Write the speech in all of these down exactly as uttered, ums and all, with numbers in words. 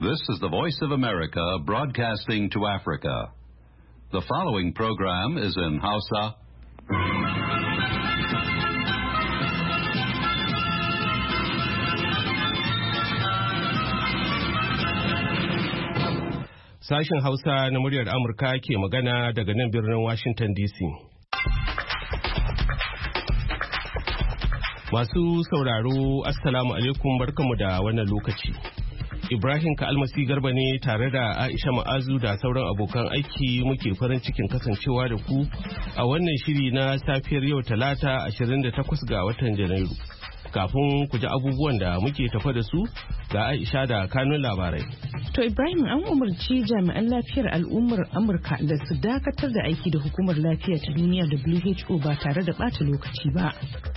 This is the Voice of America broadcasting to Africa. The following program is in Hausa. Sashen Hausa na muryar Amurka ke magana daga nan birnin Washington D C. Masu sauraro, Assalamu alaikum, barkamu da wannan lokaci. Ibrahim Ka'almasi Garba ne tare da Aisha Ma'azu da sauran abokan aiki muke farin cikin kasancewa da ku a wannan shiri na safiyar yau Talata ashirin da takwas ga watan Janairu. Kafin ku ji abubuwan da muke tafa da su ga Aisha da kanun labarai. To Ibrahim, an umarci jami'an lafiyar al'ummar Amurka da su dakatar da aiki da hukumar lafiya ta duniya W H O ba tare da ɓata lokaci ba.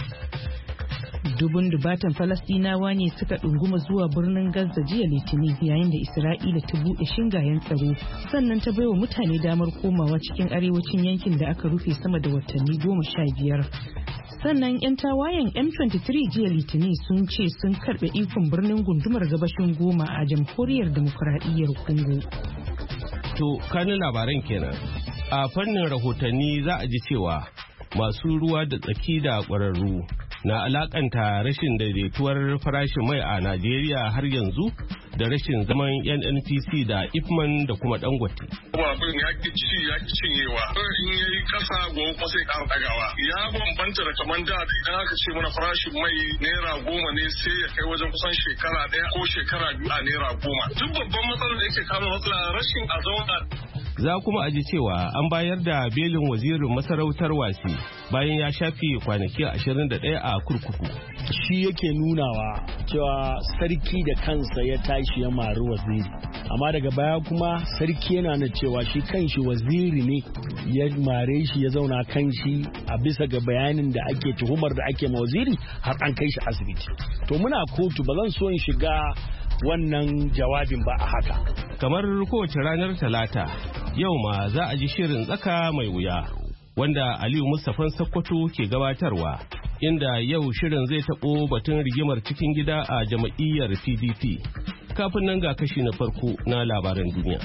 Dubun dubatan Falastinawa ne suka ɗunguma zuwa birnin Gaza jiya Litinin yayin da Isra'ila ta buɗe shingayen tsaro sannan ta baiwa mutane damar komawa cikin arewacin yankin da aka rufe sama da watanni goma sha biyar. Sannan 'yan tawayen M twenty-three jiya Litinin sun ce sun karɓe ikon birnin gundumar gabashin Goma a jamhuriyar demokuraɗiyyar Congo. To, kanin labaran kenan. A fannin rahotanni za a ji cewa masu ruwa da tsaki da ƙwararru na alakanta rashin daidaituwar farashin mai a Najeriya har yanzu da rashin zaman N N P C da Ipman da kuma Dangote. Abin ya ki ci ya ki cinyewa. In yayi kasa gobe kuma sai ƙara ɗagawa. Ya bambanta da kamar da idan aka ce mana farashin mai naira goma ne sai ya kai wajen kusan shekara ɗaya ko shekara biyu a naira goma. Duk babban matsalar da yake kama matsala rashin a zauna. Za kuma aji cewa an bayar da belin wazirin masarautar Wasi bayan ya shafe kwanaki ashirin da ɗaya a kurkuku. Shi yake nunawa cewa sarki da kansa ya tashi ya mari waziri. Amma daga baya kuma sarki yana na cewa shi kanshi waziri ne ya mare shi ya zauna kanshi a bisa ga bayanin da ake tuhumar da ake ma waziri har an kai shi asibiti. To muna kotu, ba zan so in shiga wannan jawabin ba a haka. Kamar kowace ranar Talata, yau ma za a ji shirin tsaka mai wuya wanda Aliyu Mustapha Sokoto ke gabatarwa, inda yau shirin zai taɓo batun rigimar cikin gida a jama'iyyar P D P. Kafin nan ga kashi na farko na labaran duniya.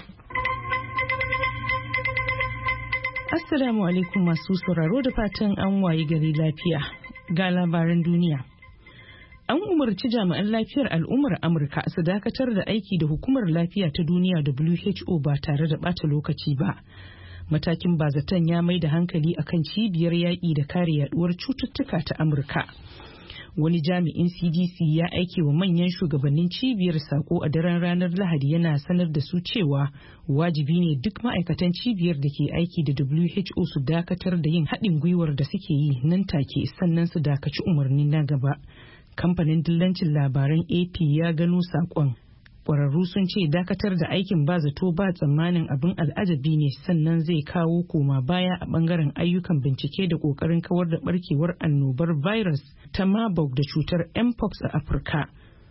Assalamu alaikum masu sauraro, da fatan an wayi gari lafiya. Ga labaran duniya. An umarci jami'an lafiyar al'ummar Amurka su dakatar da aiki da hukumar lafiya ta duniya W H O ba tare da ɓata lokaci ba. Matakin bazatan ya mai da hankali akan cibiyar yaƙi da kare yaduwar cututtuka ta Amurka. Wani jami'in C D C ya aike wa manyan shugabannin cibiyar sako a daren ranar Lahadi yana sanar da su cewa wajibi ne duk ma'aikatan cibiyar da ke aiki da W H O su dakatar da yin haɗin gwiwar da suke yi nan take sannan su dakaci umarni na gaba. Kamfanin dillancin labaran A P ya gano saƙon. Ƙwararru sun ce dakatar da aikin ba zato ba tsammanin abin al'ajabi ne sannan zai kawo koma baya a ɓangaren ayyukan bincike da ƙoƙarin kawar da ɓarkewar annobar virus ta Marburg da cutar Mpox a Afirka.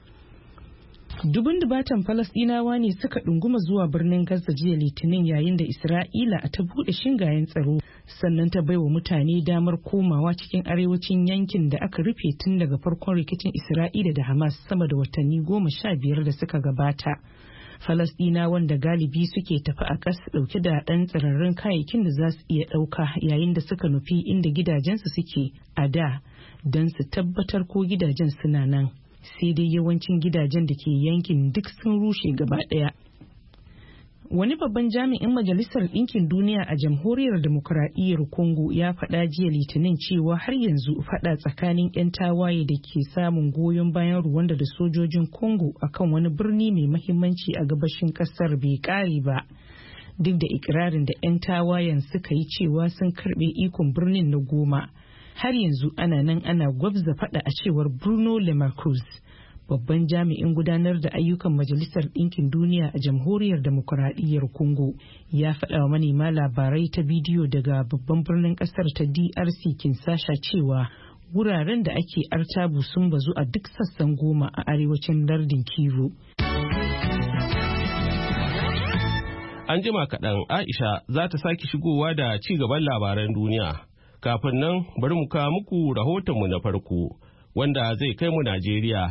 Dubun dubatan Falasɗinawa ne suka ɗunguma zuwa birnin Gaza jiya Litinin yayin da Isra'ila ta buɗe shingayen tsaro sannan ta baiwa mutane damar komawa cikin arewacin yankin da aka rufe tun daga farkon rikicin Isra'ila da Hamas sama da watanni goma sha biyar da suka gabata. Falasɗinawan da galibi suke tafi a ƙasa ɗauke da ɗan tsirarrun kayayyakin da za su iya ɗauka yayin da suka nufi inda gidajensu suke a da don su tabbatar ko gidajen suna nan. Sai dai yawancin gidajen da ke yankin duk sun rushe gaba ɗaya. Wani babban jami'in Majalisar Ɗinkin Duniya a Jamhuriyar Demokuraɗiyyar Congo ya faɗa jiya Litinin cewa har yanzu faɗa tsakanin 'yan tawaye da ke samun goyon bayan Rwanda da sojojin Congo akan wani birni mai mahimmanci a gabashin ƙasar bai ƙare ba. Duk da ikirarin da 'yan tawayen suka yi cewa sun karɓe ikon birnin na Goma. Har yanzu ana nan ana gwabza fada a cewar Bruno Lemarcus, babban jami'in gudanar da ayyukan Majalisar Ɗinkin Duniya a Jamhuriyar Demokuraɗiyyar Congo, ya faɗa wa manema labarai ta bidiyo daga babban birnin ƙasar ta D R C Kinshasa cewa wuraren da ake artabu sun bazu a duk sassan Goma a arewacin lardin Kivu. An jima kaɗan Aisha za ta sake shigowa da ci gaban labaran duniya. Kafin nan bari mu kawo muku rahotonmu na farko wanda zai kai mu Najeriya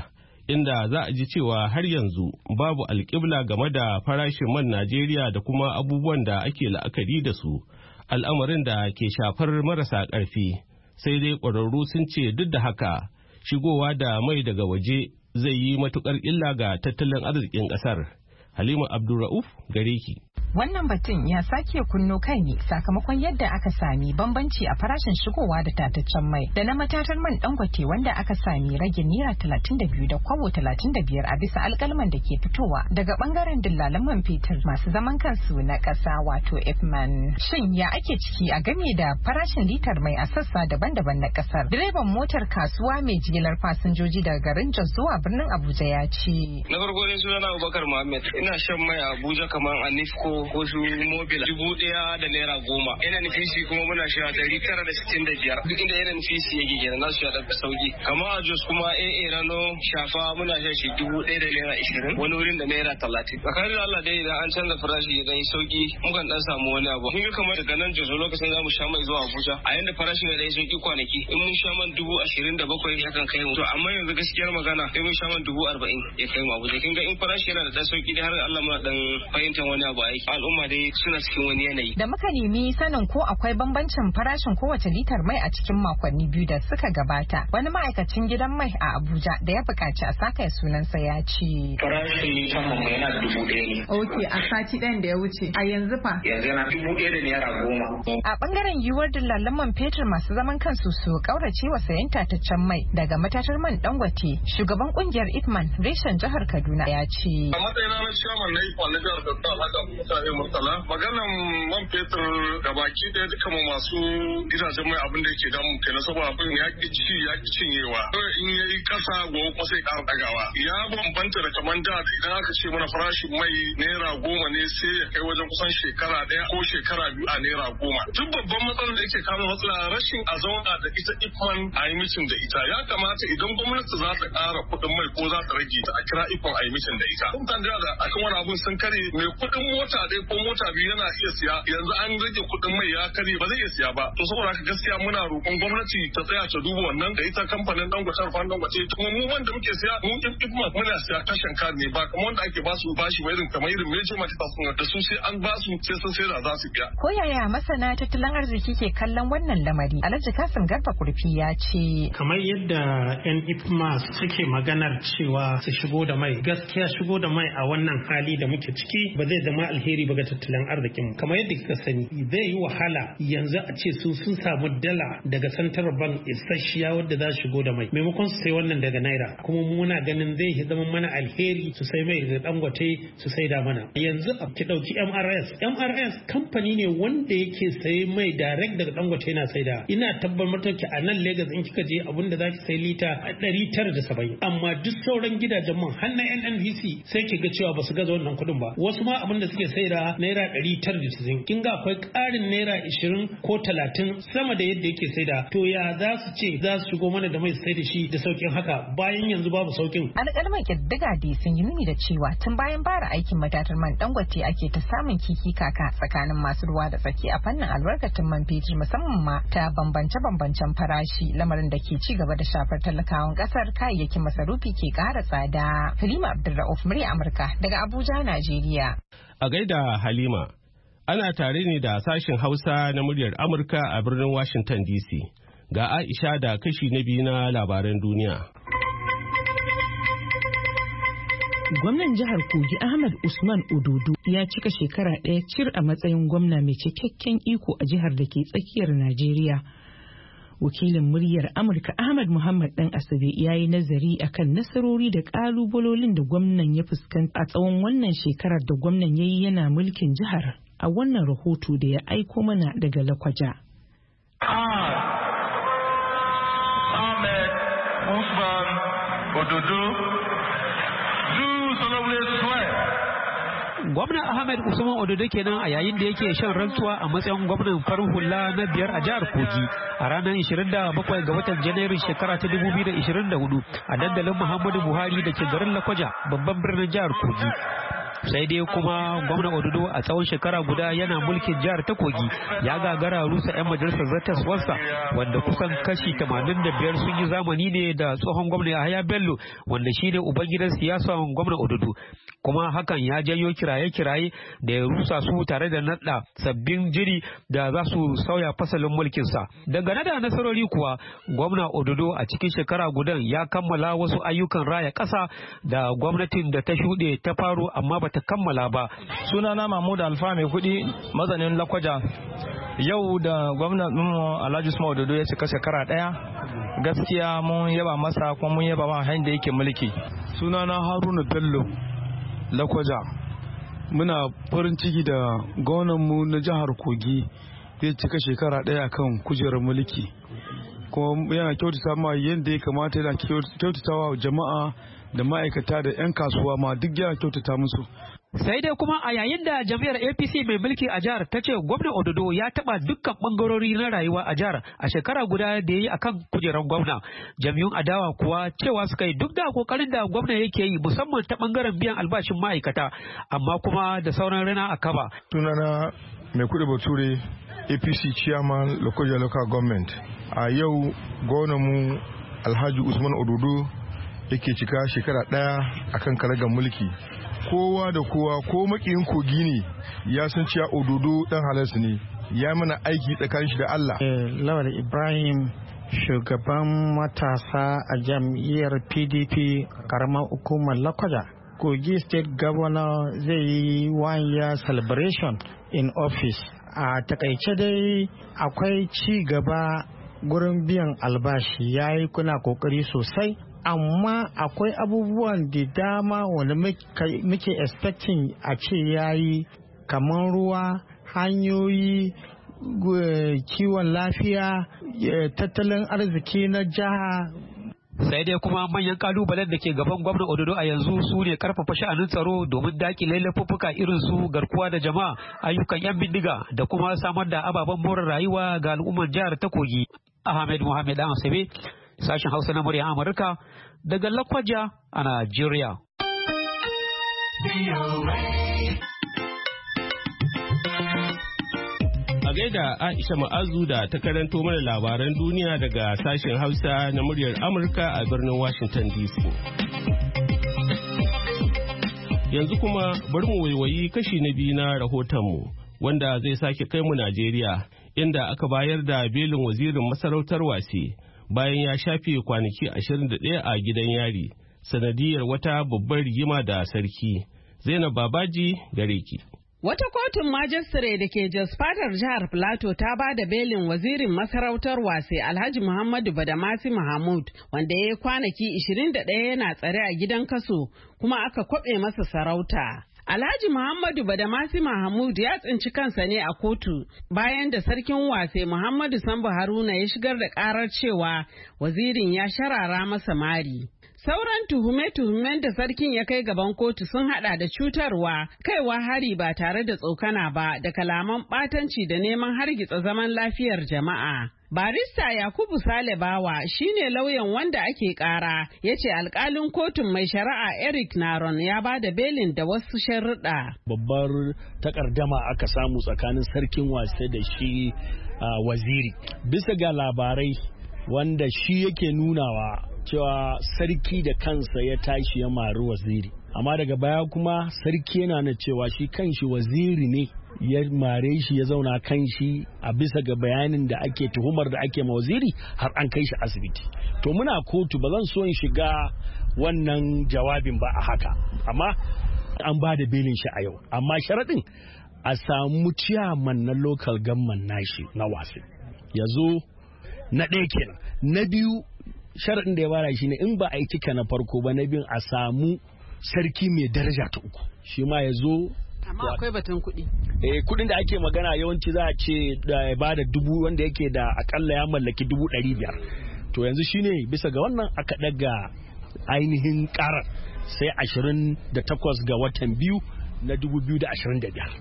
inda za a ji cewa har yanzu babu alƙibla game da farashin man Najeriya da kuma abubuwan da ake la'akari da su, al'amarin da ke shafar marasa ƙarfi. Sai dai ƙwararru sun ce duk da haka shigowa da mai daga waje zai yi matuƙar illa ga tattalin arzikin ƙasar. Halima Abdulra'uf gare ki. Wannan batun ya sake kunno kai ne sakamakon yadda aka sami bambanci a farashin shigowa da tataccen mai da na matatar man Dangote wanda aka sami rage naira talatin da biyu da kwabo talatin da biyar a bisa alkalman da ke fitowa daga bangaren dillalan man fetur masu zaman kansu na ƙasa wato Ipman. Shin ya ake ciki a game da farashin litar mai a sassa daban-daban na ƙasar? Direban motar kasuwa mai jigilar fasinjoji daga garin Jos zuwa birnin Abuja ya ce. Na farko dai sunana Abubakar Muhammad, ina shan mai a Abuja kamar a Nifco ko su mobile dubu daya da naira goma. Yana nufisi kuma muna shi a dari tara da sittin da biyar. Duk inda yana nufisi yake kenan na su ya da sauki. Kama a Jos kuma A A Rano Shafa muna shan shi dubu daya da naira ishirin. Wani wurin da naira talatin. Tsakanin da Allah dai idan an canza farashi ya yi sauki mukan dan samu wani abu. Mun ga kamar daga nan Jos lokacin za mu sha mai zuwa Abuja. A yanda farashin ya yi sauki kwanaki in mun sha man dubu ashirin da bakwai yakan kai mu. To amma yanzu gaskiyar magana sai mun sha man dubu arba'in ya kai mu Abuja. Kin ga in farashi yana da dan sauki dai har Allah muna dan fahimtar wani abu aiki. Al'umma dai suna cikin wani yanayi. Da muka nemi sanin ko akwai bambancin farashin kowace litar mai a cikin makonni biyu da suka gabata, wani ma'aikacin gidan mai a Abuja da ya buƙaci a saka sunansa ya ce. Farashin litar mai yana dubu ɗaya ne. Ok, a sati ɗayan da ya wuce. A yanzu fa? Yanzu yana dubu ɗaya da naira goma. A ɓangaren yiwuwar dillalan man fetur masu zaman kansu su ƙaurace wa sayan tataccen mai daga matatar man Dangote, shugaban ƙungiyar Ipman reshen jihar Kaduna ya ce. A matsayina na ciyaman na Ipman na jihar Kaduna haka mutane Murtala, maganan man fetur ga baki ɗaya duka mu masu gidajen mai abin da yake damu kenan saboda abin ya ki ci ya ki cinyewa. In yayi kasa gobe kuma sai ƙara ɗagawa. Ya bambanta da kaman da idan aka ce mana farashin mai naira goma ne sai ya kai wajen kusan shekara ɗaya ko shekara biyu a naira goma. Duk babban matsalar da yake kawo matsala rashin a zauna da ita Ipman a yi mitin da ita. Ya kamata idan gwamnati za ta ƙara kuɗin mai ko za ta rage ta a kira Ipman a yi mitin da ita. Mutane da akan wani abun sun kare mai kuɗin mota ɗaya ko mota biyu yana iya siya yanzu an rage kuɗin mai ya kare ba zai iya siya ba. To saboda haka gaskiya muna roƙon gwamnati ta tsaya ta duba wannan da ita kamfanin Dangote Rufan Dangote kuma mu wanda muke siya mu Ipman muna siya tashan kar ne ba kamar wanda ake basu bashi ba irin kamar irin major markets da su sai an basu sai sun sai da za su biya. Ko yaya masana tattalin arziki ke kallon wannan lamari? Alhaji Kasim Garba Kurfi ya ce. Kamar yadda 'yan Ipman suke maganar cewa su shigo da mai, gaskiya shigo da mai a wannan hali da muke ciki ba zai zama alheri ba ga tattalin arzikin mu. Kamar yadda kika sani zai yi wahala yanzu a ce su sun samu dala daga central bank isasshiya wadda za su shigo da mai maimakon su sai wannan daga naira, kuma muna ganin zai zama mana alheri su sai mai da Dangote su sai da mana. Yanzu ki dauki M R S M R S kamfani ne wanda yake saye mai direct daga Dangote yana sai da. Ina tabbatar ki a nan Lagos in kika je abinda zaki sai lita ɗari tara da saba'in, amma duk sauran gidajen man har na N N P C sai ki ga cewa ba su gaza wannan kuɗin ba. Wasu ma abinda suke sai da naira ɗari tara da sittin, kin ga akwai ƙarin naira ishirin ko talatin sama da yadda yake sai da. To ya za su ce za su shigo mana da mai sai da shi da saukin haka bayan yanzu babu saukin. Alƙalman ƙiddiga dai sun yi nuni da cewa tun bayan fara aikin matatar man Dangote ake ta samun kiki kaka tsakanin masu ruwa da tsaki a fannin albarkatun man fetur musamman ma ta bambance-bambancen farashi, lamarin da ke ci gaba da shafar talakawan ƙasar, kayayyakin masarufi ke ƙara tsada. Halima Abdulra'uf, murya Amurka daga Abuja, Najeriya. A gaida Halima, ana tare ne da sashen Hausa na muryar Amurka a birnin Washington D C. Ga Aisha da kashi na biyu na labaran duniya. Gwamnan jihar Kogi Ahmad Usman Ododo ya cika shekara ɗaya cir a matsayin gwamna mai cikakken iko a jihar da ke tsakiyar Najeriya. Wakilin muryar Amurka Ahmad Muhammad Dan Asabe ya yi nazari akan nasarori da ƙalubalolin da gwamnan ya fuskanta a tsawon wannan shekarar da gwamnan ya yi yana mulkin jihar a wannan rahoto da ya aiko mana daga Lakwaja. Ahmed Usman Ododo Gwamna Ahmed Usman Ododo kenan a yayin da yake shan rantsuwa a matsayin gwamnan farin hula na biyar a jihar Kogi a ranar ishirin da bakwai ga watan Janairu shekara ta dubu biyu da ishirin da hudu a dandalin Muhammadu Buhari da ke garin Lakwaja babban birnin jihar Kogi. sai dai kuma gwamna Ododo a tsawon shekara guda yana mulkin jihar ta Kogi ya gagara rusa 'yan majalisar zartaswarsa wanda kusan kashi tamanin da biyar sun yi zamani ne da tsohon gwamna Yahaya Bello wanda shi ne ubangidan siyasa gwamna Ododo, kuma hakan ya janyo kiraye-kiraye da ya rusa su tare da naɗa sabbin jiri da za su sauya fasalin mulkinsa. Dangane da nasarori kuwa gwamna Ododo a cikin shekara gudan ya kammala wasu ayyukan raya ƙasa da gwamnatin da ta shuɗe ta faro amma bata kammala ba. Sunana Mahmud Alfa mai kuɗi mazanin Lakwaja. Yau da gwamnan mu Alhaji Usman Ododo ya cika shekara ɗaya, gaskiya mun yaba masa kuma mun yaba ma hanyar da yake mulki. Sunana Haruna Bello Lakwaja. Muna farin ciki da gwamnanmu na jihar Kogi zai cika shekara ɗaya kan kujerar mulki, kuma yana kyautata ma yadda ya kamata, yana kyautatawa jama'a da ma'aikata da 'yan kasuwa ma duk yana kyautata musu. Sai dai kuma a yayin da jam'iyyar A P C mai mulki a jihar ta ce gwamna Ododo ya taba dukkan bangarori na rayuwa a jihar a shekara guda da ya yi akan kujerar gwamna, jam'iyyun adawa kuwa cewa suka yi duk da kokarin da gwamna yake yi musamman ta bangaren biyan albashin ma'aikata, amma kuma da sauran rana a kaba. Sunana mai kuɗi Bature, A P C chairman Lokoja local government. A yau gwamnanmu Alhaji Usman Ododo yake cika shekara ɗaya akan karagar mulki. Kowa da kowa ko makiyin Kogi ne ya san cewa Ododo dan halarsu ne, ya mana aiki tsakanin shi da Allah. Lawal Ibrahim, shugaban matasa a jam'iyyar P D P karamar hukumar Lakwaja. Kogi State Governor zai yi one year celebration in office. A takaice dai akwai ci gaba gurin biyan albashi, yayi kuna kokari sosai, amma akwai abubuwan da dama wanda muke expecting a ce yayi, kamar ruwa, hanyoyi, kiwon lafiya, tattalin arziki na jiha. Sai dai kuma manyan kalubalen da ke gaban gwamnan Ododo a yanzu su ne karfafa sha'anin tsaro domin dakile laifuffuka irin su garkuwa da jama'a, ayyukan 'yan bindiga da kuma samar da ababen more rayuwa ga al'ummar jihar ta Kogi. Ahmed Muhammad Dan Asabe, sashen Hausa na murya Amurka daga Lakwaja a Najeriya. A gaida Aisha Ma'azu da ta karanto mana labaran duniya daga sashen Hausa na muryar Amurka a birnin Washington D C. Yanzu kuma bari mu waiwayi kashi na biyu na rahotonmu wanda zai sake kai mu Najeriya, inda aka bayar da belin wazirin masarautar Wase bayan ya shafe kwanaki ashirin da ɗaya a gidan yari sanadiyar wata babbar rigima da sarki. Zainab Babaji gare ki. Wata kotun majistare da ke Jos Fatar jihar Plateau ta ba da belin wazirin masarautar Wase Alhaji Muhammadu Badamasi Mahmud, wanda ya yi kwanaki ashirin da ɗaya yana tsare a gidan kaso kuma aka kwaɓe masa sarauta. Alhaji Muhammadu Badamasi Mahmud ya tsinci kansa ne a kotu bayan da sarkin Wase Muhammadu Sambo Haruna ya shigar da karar cewa wazirin ya sharara masa mari. Sauran tuhume-tuhumen da sarkin ya kai gaban kotu sun hada da cutarwa, kaiwa hari ba tare da tsokana ba, da kalaman batanci da neman hargitsa zaman lafiyar jama'a. Barista Yakubu Sale Bawa shine lauyan wanda ake kara, ya ce alkalin kotun mai shari'a Eric Naron ya ba da belin da wasu sharuɗa. Babbar takardama aka samu tsakanin sarkin Wase da shi uh, waziri. Bisa ga labarai wanda shi yake nunawa cewa sarki da kansa ya tashi ya mari waziri, amma daga baya kuma sarki yana na cewa shi kanshi waziri ne ya mare shi ya zauna kan shi, a bisa ga bayanin da ake tuhumar da ake ma waziri har an kai shi asibiti. To muna kotu, ba zan so in shiga wannan jawabin ba a haka, amma an ba da belin shi a yau, amma sharaɗin a samu ciyaman na local government nashi na Wase ya zo na ɗaya kenan. Na biyu sharaɗin da ya bara shi ne in ba a yi cika na farko ba, na biyun a samu sarki mai daraja ta uku shi ma ya zo. Amma akwai batun kuɗi. Eh, kuɗin da ake magana yawanci za a ce da ya bada dubu, wanda yake da akalla ya mallaki dubu ɗari biyar. To yanzu shine bisa ga wannan aka ɗaga ainihin ƙarar sai ashirin da takwas ga watan biyu na dubu biyu da ashirin da biyar.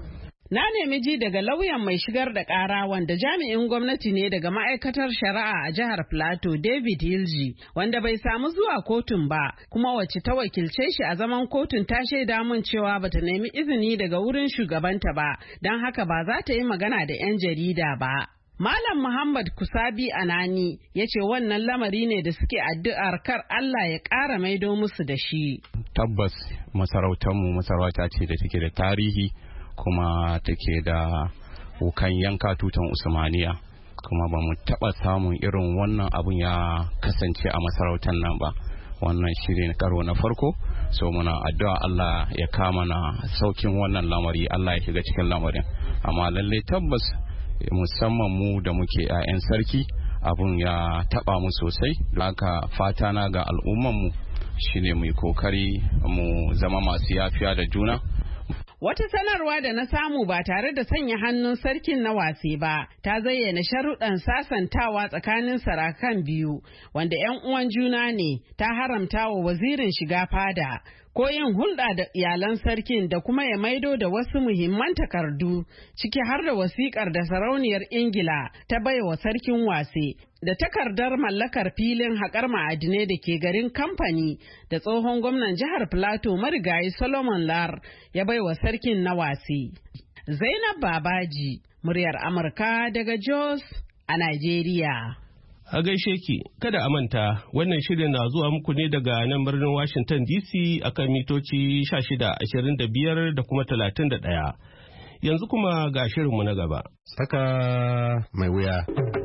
Na nemi ji daga lauyan mai shigar da ƙara wanda jami'in gwamnati ne daga ma'aikatar shari'a a jihar Plateau David Hilji wanda bai samu zuwa kotun ba kuma wacce ta wakilce shi a zaman kotun ta shaida mun cewa bata nemi izini daga wurin shugabanta ba don haka ba za ta yi magana da 'yan jarida ba. Malam Muhammad Kusabi Anani ya ce wannan lamari ne da suke addu'ar kar Allah ya ƙara maido musu da shi. Tabbas masarautarmu masarauta ce da take da tarihi kuma take da wukan yanka tutan Usmaniya kuma ba mu taɓa samun irin wannan abun ya kasance a masarautar nan ba. Wannan shi ne karo na farko, so muna addu'a Allah ya kama na saukin wannan lamari, Allah ya shiga cikin lamarin. Amma lalle tabbas musamman mu da muke 'ya'yan sarki abun ya taba mu sosai, haka fata na ga al'umman mu shine mu yi kokari mu zama masu yafiya da juna. Wata sanarwa da na samu ba tare da sanya hannun sarkin na wase ba ta zayyana sharuɗan sasantawa tsakanin sarakan biyu wanda 'yan uwan juna ne, ta haramta wa wazirin shiga fada ko yin hulɗa da iyalan sarkin da kuma ya maido da wasu muhimman takardu ciki har da wasiƙar da sarauniyar Ingila ta baiwa sarkin wase da takardar mallakar filin haƙar ma'adinai da ke garin Kamfani da tsohon gwamnan jihar Plateau marigayi Solomon Lar ya baiwa sarkin na wase. Zainab Babaji, muryar Amurka daga Jos a Najeriya. A gaishe ki, kada a manta wannan shirin na zuwa muku ne daga nan birnin Washington D C akan mitoci sha shida, ashirin da biyar da kuma talatin da ɗaya. Yanzu kuma ga shirinmu na gaba. Saka mai wuya.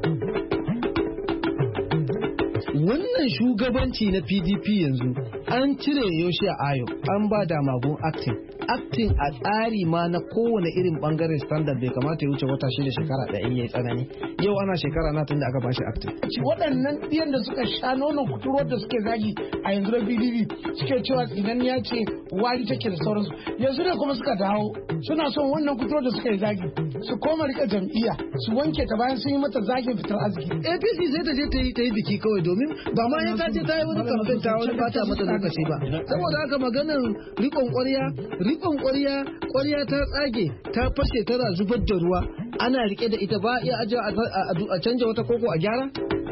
Wannan shugabanci na P D P yanzu an cire Yoshi Ayo an ba da magun acting. Acting a tsari ma na kowane irin bangaren standard bai kamata ya wuce wata shida shekara da in yayi tsanani. Yau ana shekara na tun da aka bashi acting. Shi waɗannan ɗiyan da suka sha nono kuturo da suke zagi a yanzu da P D P suke cewa idan ya ce wari take da sauransu. Yanzu ne kuma suka dawo suna son wannan kuturo da suka yi zagi su koma rika jam'iyya su wanke ta bayan sun yi mata zagin fitar arziki. A P C sai ta je ta yi ta yi biki kawai domin ba ma ya ta ce ta yi wani kamfen ta wani bata mata lokaci ba. Saboda haka maganar rikon ƙwarya rikon ƙwarya ƙwarya ta tsage ta fashe tana zubar da ruwa ana rike da ita ba iya ajiye a canja wata koko a gyara.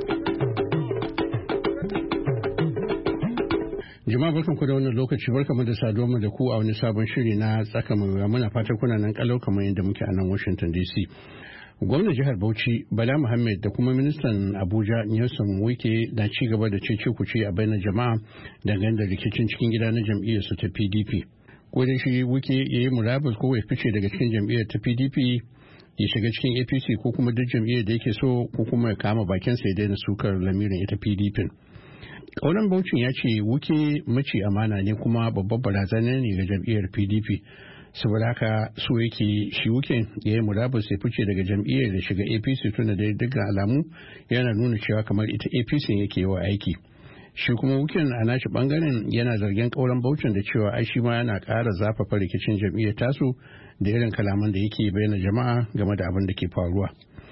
Jama'a barkan ku da wannan lokaci, barkamu da saduwa mu da ku a wani sabon shiri na tsaka mai wuya. Muna fatan kuna nan kalau kamar yadda muke a nan Washington D C. Gwamnan jihar Bauchi Bala Muhammad da kuma ministan Abuja Nyesom Wike na ci gaba da cece kuce a bainar jama'a dangane da rikicin cikin gida na jam'iyyar su ta P D P. Ko da shi Wike ya yi murabus ko ya fice daga cikin jam'iyyar ta P D P ya shiga cikin A P C ko kuma duk jam'iyyar da yake so ko kuma ya kama bakin sa ya daina sukar lamirin ita P D P. Kauran Bauchin ya ce Wuke mace amana ne kuma babbar barazana ne ga jam'iyyar P D P. Saboda haka so yake shi Wuke ya yi murabus ya fice daga jam'iyyar da shiga A P C tunda da dukkan alamu yana nuna cewa kamar ita A P C yake wa aiki. Shi kuma Wuken a nashi bangaren yana zargin Kauran Bauchin da cewa ai shi ma yana ƙara zafafa rikicin jam'iyyar tasu da irin kalaman da yake bayyana jama'a game da abin da ke faruwa.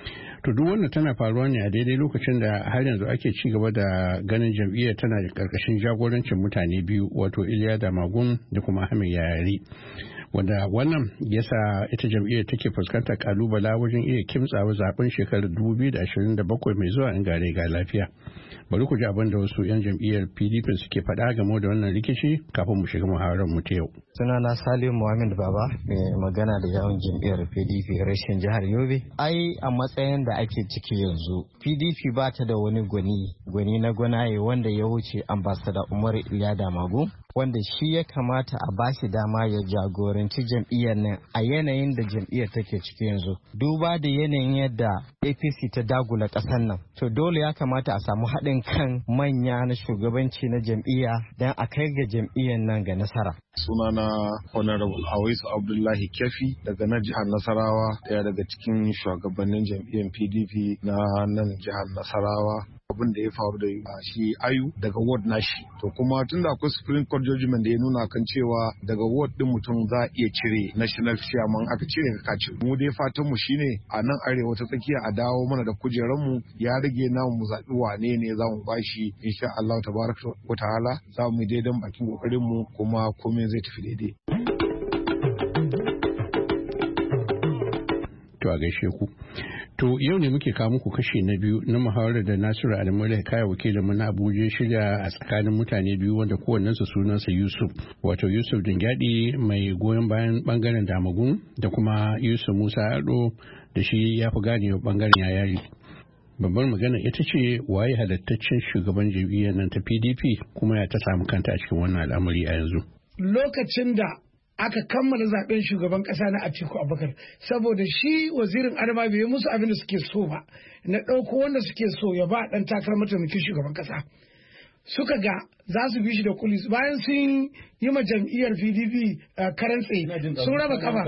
To duk wannan tana faruwa ne a daidai lokacin da har yanzu ake ci gaba da ganin jam'iyyar tana da karkashin jagorancin mutane biyu wato Iliya Damagun da kuma Ahmed Yayari. Wanda wannan yasa ita jam'iyyar take fuskantar kalubala wajen iya kimtsawa zaben shekarar dubu biyu da ashirin da bakwai mai zuwa in gare ga lafiya. Bari ku ji abin da wasu 'yan jam'iyyar P D P suke faɗa game da wannan rikici kafin mu shiga muhawarar mu ta yau. Sunana Salim Muhammad Baba mai magana da yawon jam'iyyar P D P rashin jihar Yobe. Ai a matsayin da ake ciki yanzu P D P ba ta da wani gwani gwani na gwanaye wanda ya wuce ambassador Umar Iliya Damagu wanda shi ya kamata a bashi dama ya jagoranci jam'iyyar nan a yanayin da jam'iyyar take ciki yanzu. Duba da yanayin yadda A P C ta dagula ƙasar nan. To dole ya kamata a samu haɗin kan manya na shugabanci na jam'iyya don a kai ga jam'iyyar nan ga nasara. Sunana Honorable Awaisu Abdullahi Kefi daga nan jihar Nasarawa, ɗaya daga cikin shugabannin jam'iyyar P D P na nan jihar Nasarawa. Abin da ya faru da shi Ayu daga ward nashi, to kuma tun da akwai Supreme Court judgment da ya nuna kan cewa daga ward din mutum za a iya cire national chairman, aka cire ka kace. Mu dai fatan mu shine a nan arewa ta tsakiya a dawo mana da kujeran mu, ya rage namu mu zabi wane ne za mu bashi. Insha Allah tabaraka wa ta'ala za mu daidan bakin kokarin mu kuma komai zai tafi daidai. To a gaishe ku. To yau ne muke kawo muku kashi na biyu na muhawarar da Nasiru Adamu da kaya wakilin mu na Abuja shirya a tsakanin mutane biyu wanda kowannensu sunansa Yusuf. Wato Yusuf Dingyadi mai goyon bayan bangaren Damagun da kuma Yusuf Musa Ado da shi ya fi ganewa bangaren Yayari. Babbar magana ita ce waye halattaccen shugaban jam'iyyar nan ta P D P kuma ya ta samu kanta a cikin wannan al'amari a yanzu. Lokacin da aka kammala zaben shugaban kasa na Atiku Abubakar saboda shi wazirin Adama bai musu abin da suke so ba na ɗauko wanda suke so ya ba ɗan takarar mataimakin shugaban kasa suka ga za su bi shi da kulis bayan sun yi ma jam'iyyar P D P karan tsaye sun raba kafa.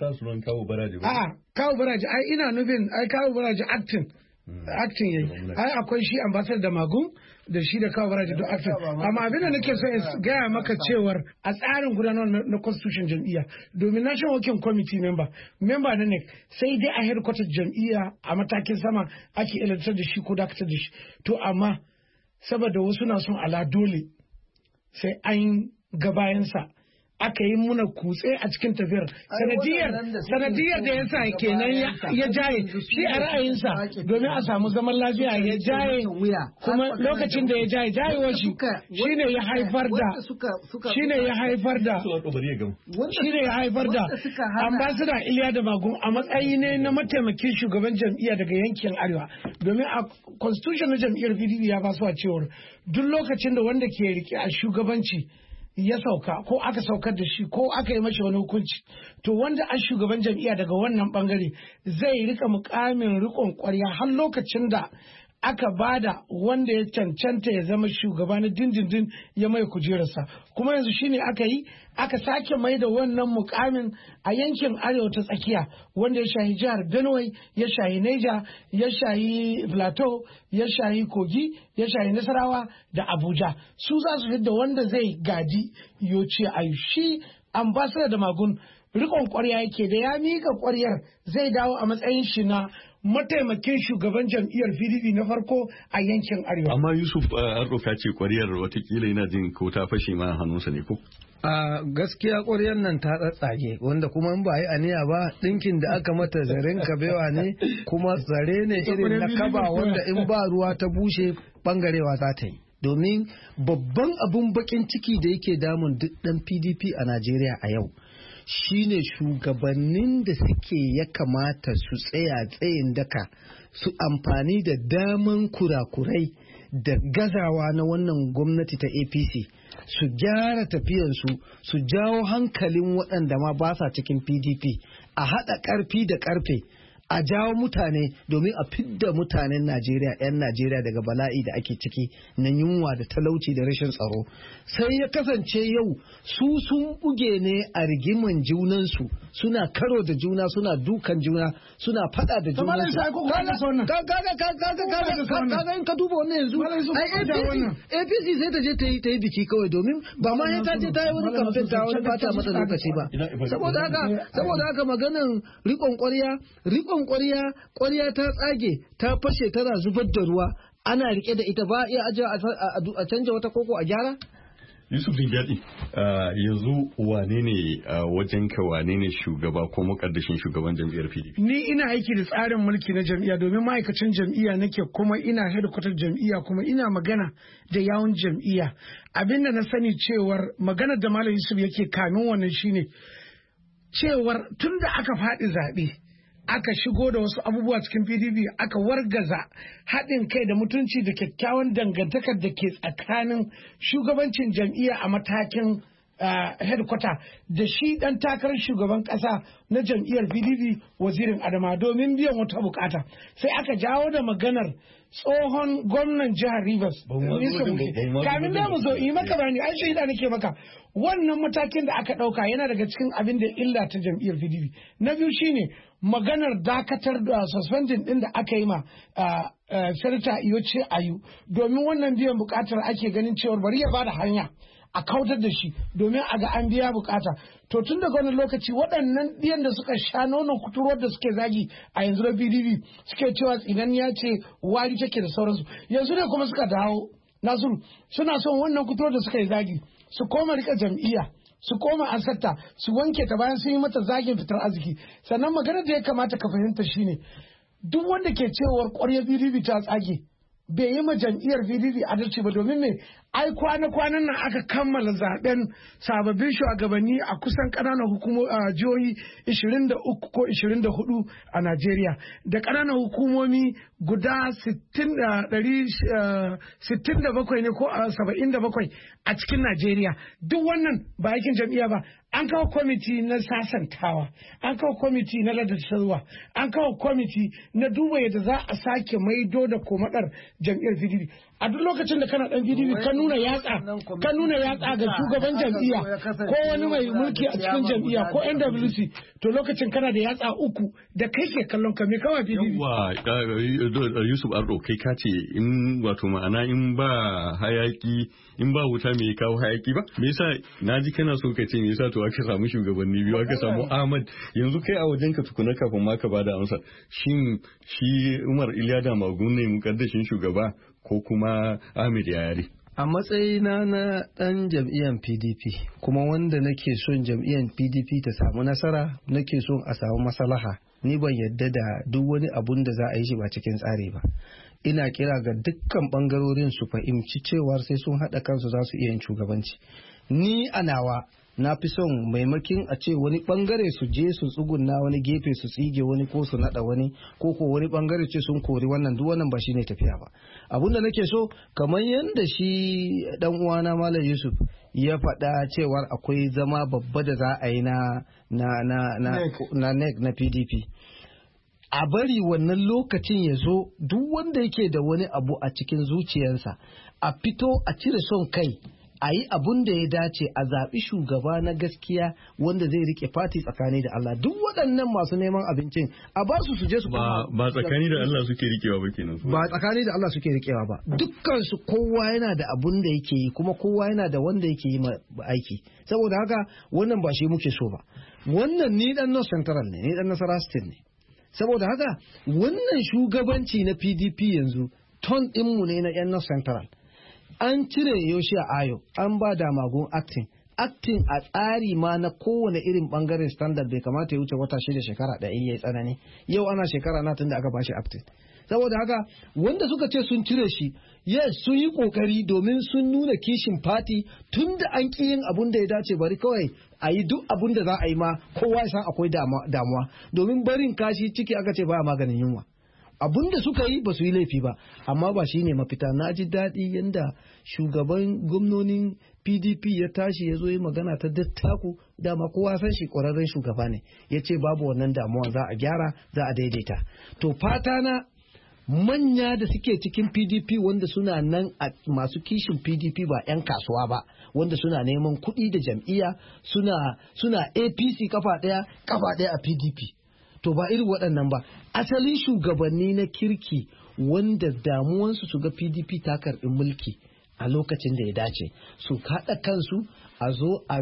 A'a kawo baraji ai ina nufin ai kawo baraji acting acting yayi ai akwai shi ambassador da Magun da shi da kawo baraji duk acting amma abin da nake so in gaya maka cewar a tsarin gudanar na constitution jam'iyya domin national working committee member member na ne sai dai a headquarter jam'iyya a matakin sama ake electar da shi ko dakatar da shi to amma saboda wasu na son ala dole sai an gabayansa aka yi muna kutse a cikin tafiyar sanadiyar sanadiyar da ya sa kenan ya jaye shi a ra'ayinsa domin a samu zaman lafiya ya jaye kuma lokacin da ya jaye jayewar shi shine ya haifar da shine ya haifar da shine ya haifar da ambassador Iliya da Magun a matsayi ne na mataimakin shugaban jam'iyya daga yankin Arewa domin a constitution na jam'iyyar P D P ya ba su a cewar duk lokacin da wanda ke rike a shugabanci ya sauka ko aka saukar da shi ko aka yi mashi wani hukunci to wanda an shugaban jam'iyya daga wannan bangare zai rika mukamin rikon kwarya har lokacin da aka bada wanda ya cancanta ya zama shugaba na dindindin ya mai kujerarsa kuma yanzu shine aka yi aka sake mai da wannan mukamin a yankin arewa ta tsakiya wanda ya shahi jihar Benue ya shahi Niger ya shahi Plateau ya shahi Kogi ya shahi Nasarawa da Abuja su za su fidda wanda zai gadi Yoce Ayu shi ambassador da Magun rikon kwarya yake da ya mika kwaryar zai dawo a matsayin shi na mataimakin shugaban jam'iyyar P D P na farko a yankin Arewa. Amma Yusuf Ardo ka ce kwaryar watakila yana jin ko ta fashe ma hannunsa ne ko? A gaskiya kwaryar nan ta tsatsage wanda kuma in ba yi aniya ba ɗinkin da aka mata zaren kabewa ne kuma zare ne irin na kaba wanda in ba ruwa ta bushe bangarewa za ta yi. Domin babban abun bakin ciki da yake damun duk ɗan P D P a Najeriya a yau. Shine shugabannin da suke ya kamata su tsaya tsayin daka su amfani da daman kurakurai da gazawa na wannan gwamnati ta A P C su gyara tafiyansu su jawo hankalin waɗanda ma ba sa cikin P D P a haɗa ƙarfi da ƙarfe a jawo mutane domin a fidda mutanen Najeriya 'yan Najeriya daga bala'i da ake ciki na yunwa da talauci da rashin tsaro sai ya kasance yau su sun buge ne a rigiman junansu suna karo da juna suna dukan juna suna fada da juna kaga in ka duba wannan yanzu A P C sai ta je ta yi ta yi biki kawai domin ba ma ya ta je ta yi wani kamfen ta wani bata mata lokaci ba saboda haka saboda haka maganan rikon ƙwarya rikon ƙwarya ƙwarya ta tsage ta fashe tana zubar da ruwa ana rike da ita ba iya ajiye a canja wata koko a gyara. Yusuf Dingyadi yanzu wane ne wajen ka wane ne shugaba ko mukaddashin shugaban jam'iyyar P D P? Ni ina aiki da tsarin mulki na jam'iyya domin ma'aikacin jam'iyya nake kuma ina hedikwatar jam'iyya kuma ina magana da yawun jam'iyya. Abinda na sani cewar maganar da Malam Yusuf yake kamin wannan shine cewar tun da aka faɗi zaɓe aka shigo da wasu abubuwa cikin P D P aka wargaza haɗin kai da mutunci da kyakkyawan dangantakar da ke tsakanin shugabancin jam'iyya a matakin headquarter da shi ɗan takarar shugaban ƙasa na jam'iyyar P D P wazirin Adama domin biyan wata bukata sai aka jawo da maganar tsohon gwamnan jihar Rivers kamin da mu zo yi maka bani an shaida nake maka wannan matakin da aka ɗauka yana daga cikin abin da illa ta jam'iyyar P D P na biyu shine maganar dakatar da suspending din da aka yi ma Senator Iyoce Ayu domin wannan biyan bukatar ake ganin cewar bari ya bada hanya a kautar da shi domin a ga an biya bukata to tun daga wani lokaci waɗannan ɗiyan da suka sha nonon kuturwar da suke zagi a yanzu na P D P suke cewa tsinan ya ce wari take da sauransu yanzu ne kuma suka dawo Nasiru suna son wannan kuturwar da suka yi zagi su koma rika jam'iyya su koma asarta su wanke ta bayan sun yi mata zagin fitar arziki. Sannan maganar da ya kamata ka fahimta shine duk wanda ke cewar ƙwaryar P D P ta tsage bai yi ma jam'iyyar P D P adalci ba, domin me ai kwana-kwanan nan aka kammala zaben sababbin shugabanni a kusan ƙananan hukumomi a jihohi ishirin da uku ko ishirin da hudu a Najeriya da ƙananan hukumomi guda sittin da bakwai ne ko saba'in da bakwai a cikin Najeriya. Duk wannan ba aikin jam'iyya ba. An kawo kwamiti na sasantawa, an kawo kwamiti na ladatarwa, an kawo kwamiti na duba yadda za a sake maido da komadar jam'iyyar P D P. A duk lokacin da kana dan P D P ka nuna yatsa, ka nuna yatsa ga shugaban jam'iyya ko wani mai mulki a cikin jam'iyya ko N W C, to lokacin kana da yatsa uku da kai ke kallon ka me kawai P D P. Yawwa Yusuf Ardo kai ka ce in wato ma'ana in ba hayaki in ba wuta me kawo hayaki ba? Me yasa naji kana so ka ce me yasa to aka samu shugabanni biyu aka samu Ahmad yanzu kai a wajen ka tukuna kafin ma ka bada amsa shin shi Umar Ilyada Magun ne mukaddashin shugaba ko kuma Ahmed Yayari? A matsayina na ɗan jam'iyyar P D P kuma wanda nake son jam'iyyar P D P ta samu nasara nake son a samu maslaha, ni ban yadda da duk wani abun da za a yi shi ba cikin tsari ba. Ina kira ga dukkan bangarorin su fahimci cewar sai sun haɗa kansu za su iya yin shugabanci. Ni a nawa na fi son maimakin a ce wani bangare su je su tsugunna wani gefe su tsige wani ko su nada wani ko ko wani bangare ce sun kori wannan, duk wannan ba shine tafiya ba. Abinda nake so kamar yadda shi dan uwana Malam Yusuf ya faɗa cewar akwai zama babba da za a yi na na na na na N E C na P D P. A bari wannan lokacin ya zo, duk wanda yake da wani abu a cikin zuciyarsa a fito a cire son kai, a yi abun da ya dace, a zaɓi shugaba na gaskiya wanda zai rike fati tsakani da Allah. Duk waɗannan masu neman abincin a ba su su je su ba ba tsakani da Allah suke rikewa ba kenan. Ba tsakani da Allah suke rikewa ba. Dukkan su kowa yana da abun da yake yi kuma kowa yana da wanda yake yi aiki. Saboda haka wannan ba shi muke so ba. Wannan ni dan North Central ne, ni dan Nasarawa State ne. Saboda haka wannan shugabanci na P D P yanzu ton ɗinmu ne na 'yan North Central. An cire Yoshia Ayo, an ba da magun acting. Acting a tsari ma na kowane irin bangaren standard bai kamata ya wuce wata shida shekara ɗaya ya yi tsanani. Yau ana shekara na tun da aka bashi acting. Saboda haka wanda suka ce sun cire shi, yes sun yi kokari domin sun nuna kishin party tun da an ƙi yin abun da ya dace, bari kawai a yi duk abun da za a yi ma kowa ya san akwai damuwa. Domin barin kashi ciki aka ce ba maganin yunwa. Abun da suka yi ba su yi laifi ba, amma ba shi ne mafita. Na ji daɗi yadda shugaban gwamnonin P D P ya tashi ya zo yi magana ta dattaku, dama kowa san shi ƙwararren shugaba ne, ya ce babu wannan damuwa za a gyara za a daidaita. To fata na manya da suke cikin P D P wanda suna nan a masu kishin P D P ba 'yan kasuwa ba, wanda suna neman kuɗi da jam'iyya suna suna A P C kafa ɗaya kafa ɗaya a P D P. To ba irin waɗannan ba, asalin shugabanni na kirki wanda damuwansu su ga P D P ta karɓi mulki a lokacin da ya dace, su kaɗa kansu a zo a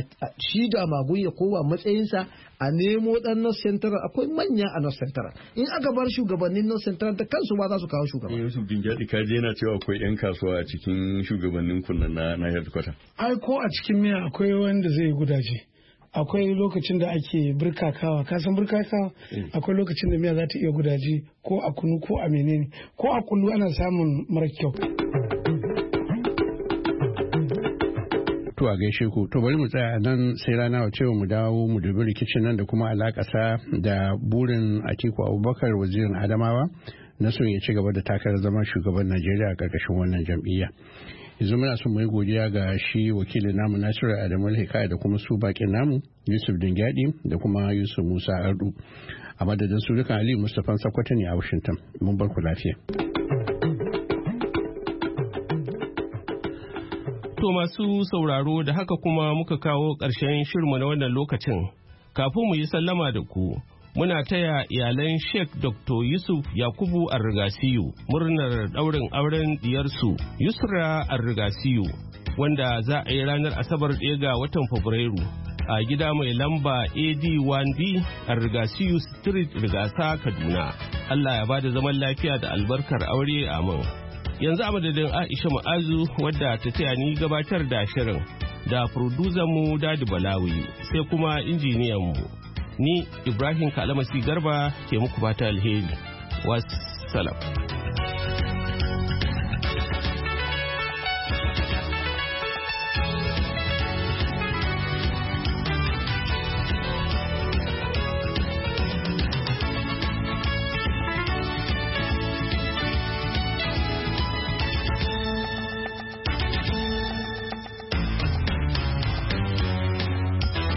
shi da magun ya kowa matsayinsa a nemo ɗan North Central. Akwai manya a North Central, in aka bar shugabannin North Central da kansu ba za su kawo shugaba. Yusuf Dingyadi ka je yana cewa akwai 'yan kasuwa a cikin shugabannin kunna na na headquarter. Ai ko a cikin miya akwai wanda zai gudaje. Akwai lokacin da ake birkakawa, kasan birkakawa akwai lokacin da miya za ta iya gudaje ko a kunu ko a menene ko a kullu ana samun mara kyau. To a gaishe ku, to bari mu tsaya nan sai rana wa cewa mu dawo mu dubi rikicin nan da kuma alakasa da burin Atiku Abubakar wazirin Adamawa na son ya ci gaba da takarar zama shugaban Najeriya a ƙarƙashin wannan jam'iyya. Yanzu muna son mu yi godiya ga shi wakilin namu Nasiru Adamu Hikaya da kuma su bakin namu Yusuf Dingyadi da kuma Yusuf Musa Ardu. A madadin su dukan Ali Mustapha Sakwata ne a Washington. Mun bar ku lafiya. To masu sauraro da haka kuma muka kawo ƙarshen shirmu na wannan lokacin. Kafin mu yi sallama da ku, muna taya iyalan Sheikh Doctor Yusuf Yakubu Arrigasiyu murnar ɗaurin auren diyarsu Yusra Arrigasiyu, wanda za a yi ranar Asabar ɗaya ga watan Fabrairu a gida mai lamba A D one B Arrigasiyu Street, Rigasa, Kaduna. Allah ya bada zaman lafiya da albarkar aure, amin. Yanzu a madadin Aisha Ma'azu wadda ta taya ni gabatar da shirin da mu Dadi Balawi sai kuma injiniyanmu. Ni Ibrahim Kalamasi Garba ke muku fata alheri. Wassalam.